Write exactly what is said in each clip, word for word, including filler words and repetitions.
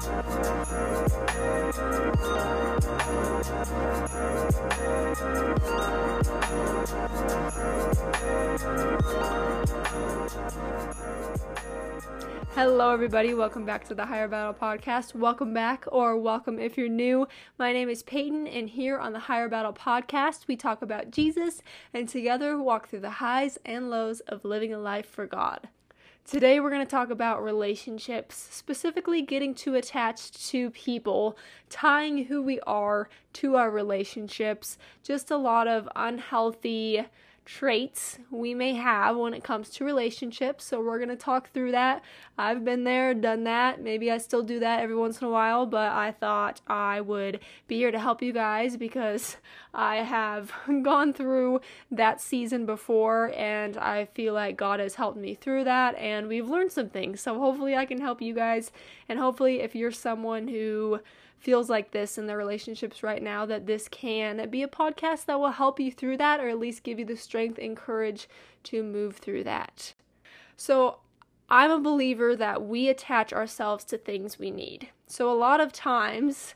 Hello everybody, welcome back to the Higher Battle Podcast. Welcome back, or welcome if you're new. My name is Peyton, and here on the Higher Battle Podcast, we talk about Jesus, and together walk through the highs and lows of living a life for God. Today we're going to talk about relationships, specifically getting too attached to people, tying who we are to our relationships, just a lot of unhealthy traits we may have when it comes to relationships. So we're going to talk through that. I've been there, done that. Maybe I still do that every once in a while, but I thought I would be here to help you guys because I have gone through that season before, and I feel like God has helped me through that, and we've learned some things. So hopefully I can help you guys, and hopefully if you're someone who feels like this in their relationships right now, that this can be a podcast that will help you through that, or at least give you the strength and courage to move through that. So I'm a believer that we attach ourselves to things we need. So a lot of times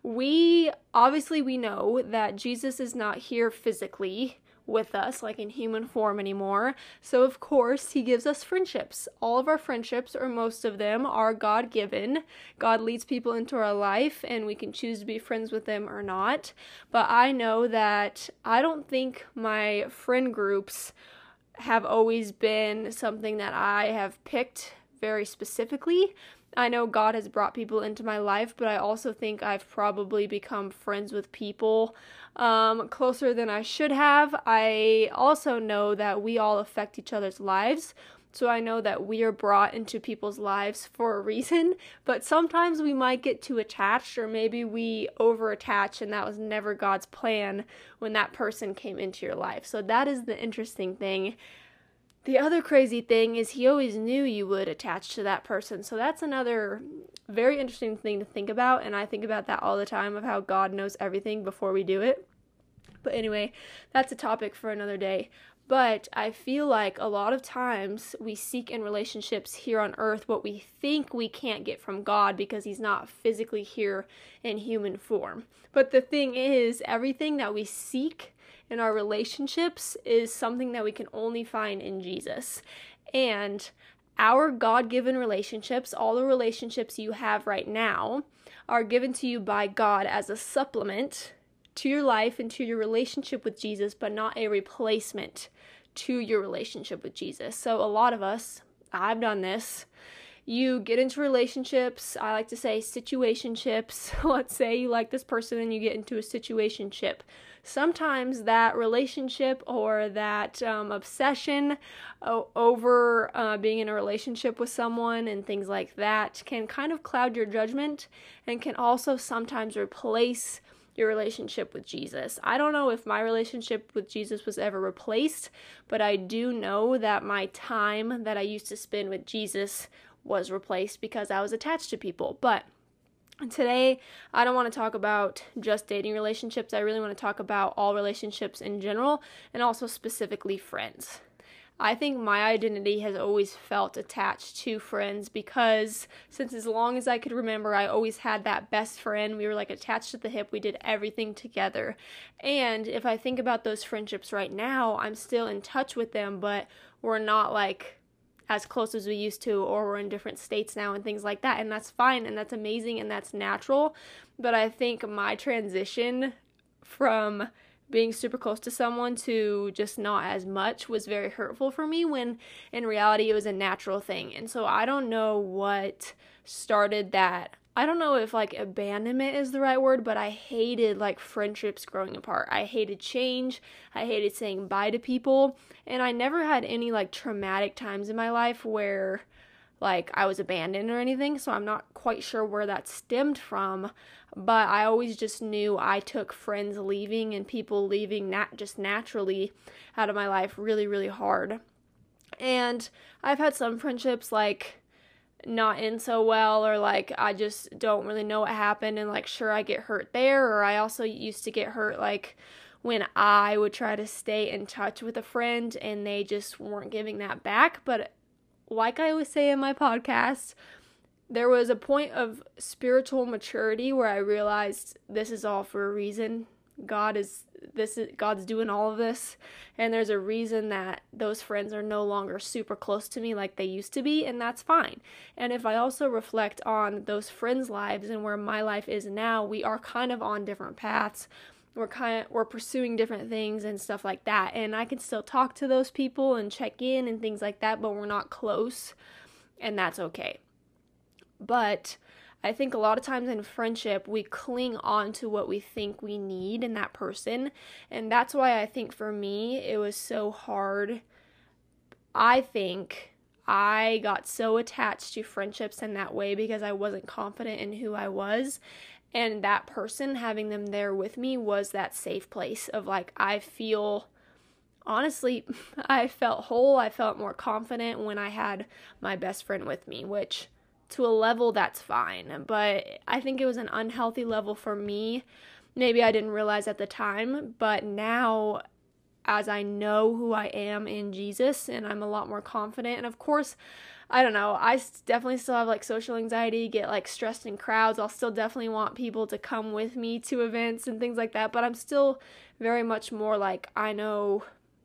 we, obviously we know that Jesus is not here physically with us, like in human form anymore. So of course, he gives us friendships. All of our friendships, or most of them, are God-given. God leads people into our life, and we can choose to be friends with them or not. But I know that I don't think my friend groups have always been something that I have picked very specifically. I know God has brought people into my life, but I also think I've probably become friends with people um, closer than I should have. I also know that we all affect each other's lives, so I know that we are brought into people's lives for a reason, but sometimes we might get too attached, or maybe we over-attach, and that was never God's plan when that person came into your life. So that is the interesting thing. The other crazy thing is he always knew you would attach to that person. So that's another very interesting thing to think about. And I think about that all the time, of how God knows everything before we do it. But anyway, that's a topic for another day. But I feel like a lot of times we seek in relationships here on earth what we think we can't get from God because he's not physically here in human form. But the thing is, everything that we seek in our relationships is something that we can only find in Jesus. And our God-given relationships, all the relationships you have right now, are given to you by God as a supplement to your life and to your relationship with Jesus, but not a replacement to your relationship with Jesus. So a lot of us, I've done this, you get into relationships, I like to say situationships. Let's say you like this person and you get into a situationship. Sometimes that relationship or that um, obsession o- over uh, being in a relationship with someone and things like that can kind of cloud your judgment, and can also sometimes replace your relationship with Jesus. I don't know if my relationship with Jesus was ever replaced, but I do know that my time that I used to spend with Jesus was replaced because I was attached to people. But today, I don't want to talk about just dating relationships. I really want to talk about all relationships in general, and also specifically friends. I think my identity has always felt attached to friends because since as long as I could remember, I always had that best friend. We were like attached at the hip. We did everything together. And if I think about those friendships right now, I'm still in touch with them, but we're not like as close as we used to, or we're in different states now and things like that. And that's fine, and that's amazing, and that's natural. But I think my transition from being super close to someone to just not as much was very hurtful for me, when in reality it was a natural thing. And so I don't know what started that. I don't know if like abandonment is the right word, but I hated like friendships growing apart. I hated change. I hated saying bye to people. And I never had any like traumatic times in my life where like I was abandoned or anything. So I'm not quite sure where that stemmed from. But I always just knew I took friends leaving and people leaving nat- just naturally out of my life really, really hard. And I've had some friendships like not in so well, or like I just don't really know what happened, and like sure I get hurt there, or I also used to get hurt like when I would try to stay in touch with a friend and they just weren't giving that back. But like I always say in my podcast, there was a point of spiritual maturity where I realized this is all for a reason. God is this is God's doing all of this, and there's a reason that those friends are no longer super close to me like they used to be, and that's fine. And if I also reflect on those friends' lives and where my life is now, we are kind of on different paths. We're kind of we're pursuing different things and stuff like that, and I can still talk to those people and check in and things like that, but we're not close, and that's okay. But I think a lot of times in friendship, we cling on to what we think we need in that person. And that's why I think for me, it was so hard. I think I got so attached to friendships in that way because I wasn't confident in who I was. And that person, having them there with me, was that safe place of like, I feel, honestly, I felt whole. I felt more confident when I had my best friend with me, which to a level, that's fine, but I think it was an unhealthy level for me. Maybe I didn't realize at the time, but now, as I know who I am in Jesus, and I'm a lot more confident, and of course, I don't know, I definitely still have, like, social anxiety, get, like, stressed in crowds. I'll still definitely want people to come with me to events and things like that, but I'm still very much more, like, I know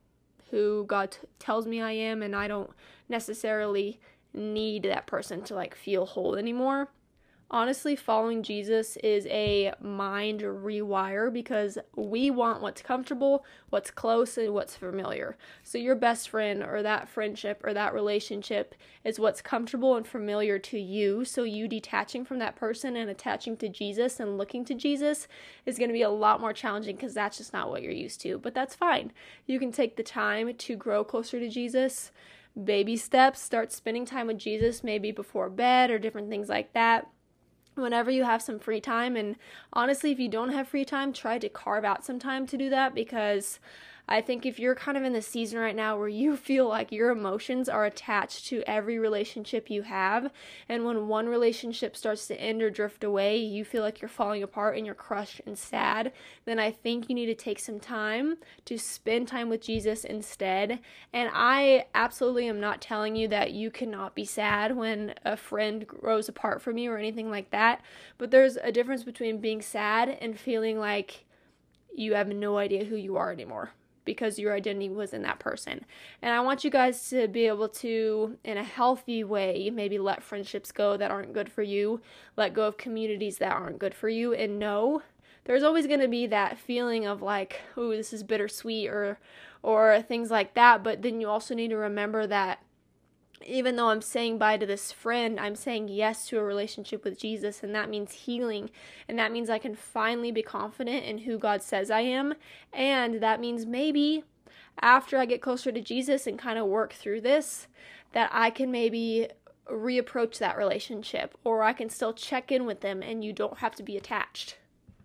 who God t- tells me I am, and I don't necessarily need that person to like feel whole anymore. Honestly, following Jesus is a mind rewire because we want what's comfortable, what's close, and what's familiar. So your best friend or that friendship or that relationship is what's comfortable and familiar to you. So you detaching from that person and attaching to Jesus and looking to Jesus is going to be a lot more challenging because that's just not what you're used to. But that's fine. You can take the time to grow closer to Jesus. Baby steps, start spending time with Jesus, maybe before bed or different things like that. Whenever you have some free time, and honestly, if you don't have free time, try to carve out some time to do that, because I think if you're kind of in the season right now where you feel like your emotions are attached to every relationship you have, and when one relationship starts to end or drift away, you feel like you're falling apart and you're crushed and sad, then I think you need to take some time to spend time with Jesus instead. And I absolutely am not telling you that you cannot be sad when a friend grows apart from you or anything like that, but there's a difference between being sad and feeling like you have no idea who you are anymore, because your identity was in that person. And I want you guys to be able to, in a healthy way, maybe let friendships go that aren't good for you, let go of communities that aren't good for you, and know there's always going to be that feeling of like, ooh, this is bittersweet, or or things like that. But then you also need to remember that even though I'm saying bye to this friend, I'm saying yes to a relationship with Jesus, and that means healing, and that means I can finally be confident in who God says I am, and that means maybe after I get closer to Jesus and kind of work through this, that I can maybe reapproach that relationship, or I can still check in with them, and you don't have to be attached.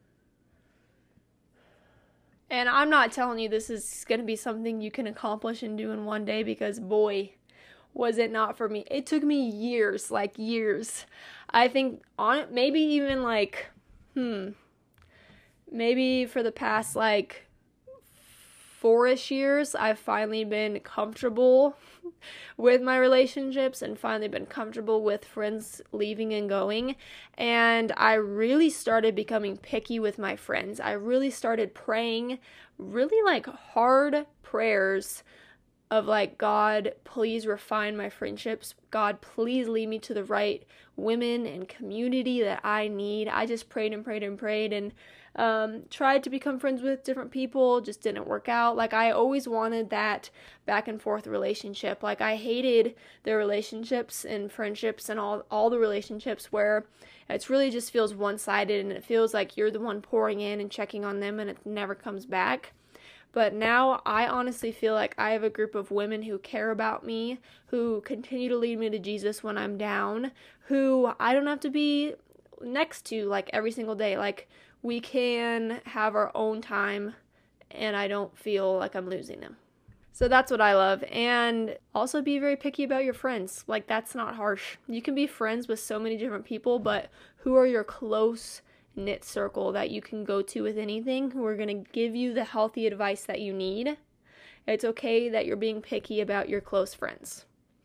And I'm not telling you this is going to be something you can accomplish and do in one day, because boy, was it not for me. It took me years, like years. I think on it, maybe even like, hmm, maybe for the past like four-ish years, I've finally been comfortable with my relationships and finally been comfortable with friends leaving and going. And I really started becoming picky with my friends. I really started praying really like hard prayers of like, God, please refine my friendships. God, please lead me to the right women and community that I need. I just prayed and prayed and prayed and um, tried to become friends with different people. Just didn't work out. Like, I always wanted that back and forth relationship. Like, I hated the relationships and friendships and all, all the relationships where it's really just feels one-sided, and it feels like you're the one pouring in and checking on them and it never comes back. But now I honestly feel like I have a group of women who care about me, who continue to lead me to Jesus when I'm down, who I don't have to be next to like every single day. Like, we can have our own time and I don't feel like I'm losing them. So that's what I love. And also be very picky about your friends. Like, that's not harsh. You can be friends with so many different people, but who are your close knit circle that you can go to with anything, who are going to give you the healthy advice that you need? It's okay that you're being picky about your close friends.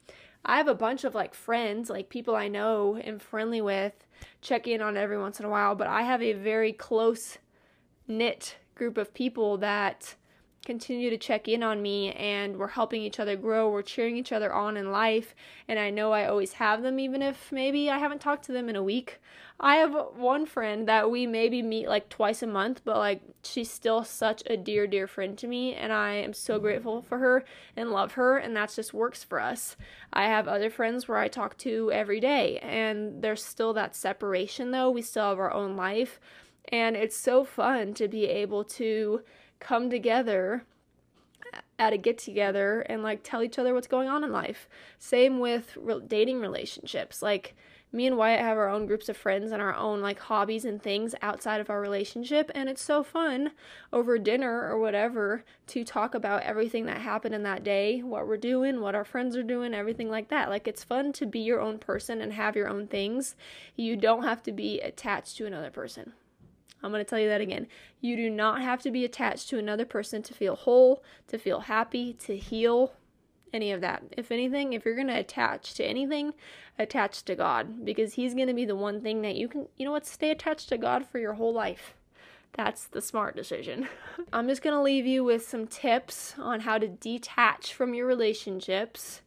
I have a bunch of like friends, like people I know and friendly with, check in on every once in a while, but I have a very close knit group of people that continue to check in on me, and we're helping each other grow, we're cheering each other on in life, and I know I always have them, even if maybe I haven't talked to them in a week. I have one friend that we maybe meet like twice a month, but like she's still such a dear, dear friend to me, and I am so grateful for her and love her, and that just works for us. I have other friends where I talk to every day, and there's still that separation though. We still have our own life, and it's so fun to be able to come together at a get together and like tell each other what's going on in life. Same with re- dating relationships. Like me and Wyatt have our own groups of friends and our own like hobbies and things outside of our relationship, and it's so fun over dinner or whatever to talk about everything that happened in that day, what we're doing, what our friends are doing, everything like that. Like it's fun to be your own person and have your own things. You don't have to be attached to another person. I'm going to tell you that again. You do not have to be attached to another person to feel whole, to feel happy, to heal, any of that. If anything, if you're going to attach to anything, attach to God, because he's going to be the one thing that you can, you know what, stay attached to God for your whole life. That's the smart decision. I'm just going to leave you with some tips on how to detach from your relationships.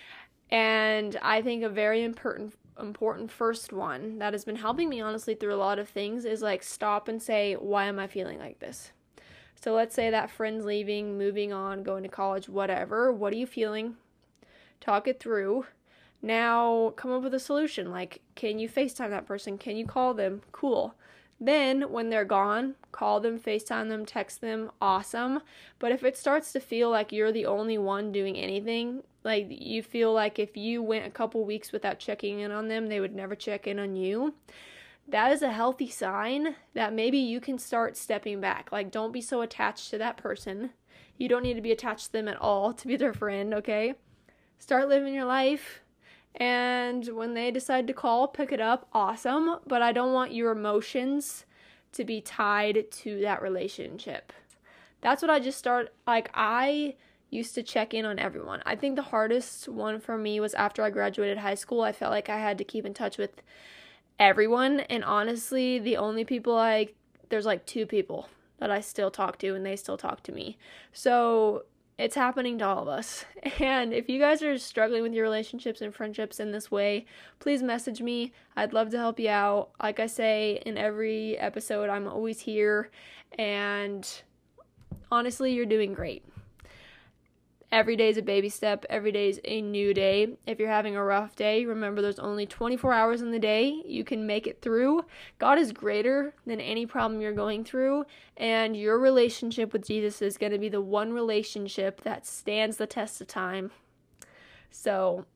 And I think a very important important first one that has been helping me honestly through a lot of things is like stop and say, why am I feeling like this? So let's say that friend's leaving, moving on, going to college, whatever. What are you feeling? Talk it through. Now come up with a solution. Like, can you FaceTime that person? Can you call them? Cool. Then when they're gone, call them, FaceTime them, text them. Awesome. But if it starts to feel like you're the only one doing anything, like you feel like if you went a couple weeks without checking in on them, they would never check in on you, that is a healthy sign that maybe you can start stepping back. Like, don't be so attached to that person. You don't need to be attached to them at all to be their friend, okay? Start living your life, and when they decide to call, pick it up, awesome, but I don't want your emotions to be tied to that relationship. That's what I just started, like, I used to check in on everyone. I think the hardest one for me was after I graduated high school. I felt like I had to keep in touch with everyone, and honestly, the only people I, there's like two people that I still talk to, and they still talk to me. So it's happening to all of us. And if you guys are struggling with your relationships and friendships in this way, please message me. I'd love to help you out. Like I say in every episode, I'm always here, and honestly, you're doing great. Every day is a baby step. Every day is a new day. If you're having a rough day, remember there's only twenty-four hours in the day. You can make it through. God is greater than any problem you're going through, and your relationship with Jesus is going to be the one relationship that stands the test of time. So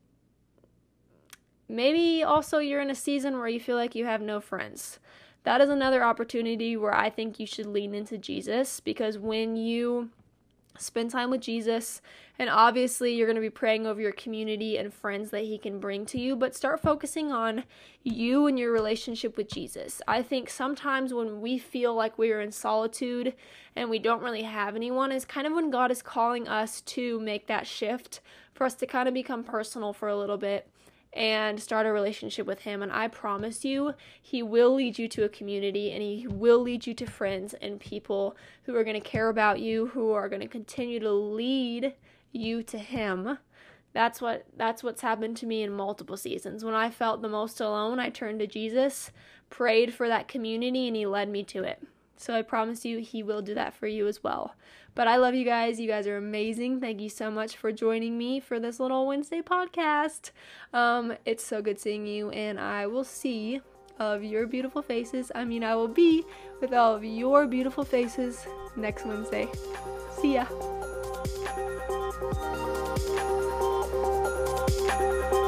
maybe also you're in a season where you feel like you have no friends. That is another opportunity where I think you should lean into Jesus, because when you spend time with Jesus, and obviously you're going to be praying over your community and friends that he can bring to you, but start focusing on you and your relationship with Jesus. I think sometimes when we feel like we are in solitude and we don't really have anyone is kind of when God is calling us to make that shift for us to kind of become personal for a little bit and start a relationship with him. And I promise you, he will lead you to a community, and he will lead you to friends and people who are going to care about you, who are going to continue to lead you to him. That's what that's what's happened to me in multiple seasons. When I felt the most alone, I turned to Jesus, prayed for that community, and he led me to it. So I promise you, he will do that for you as well. But I love you guys. You guys are amazing. Thank you so much for joining me for this little Wednesday podcast. Um, it's so good seeing you, and I will see all of your beautiful faces. I mean, I will be with all of your beautiful faces next Wednesday. See ya.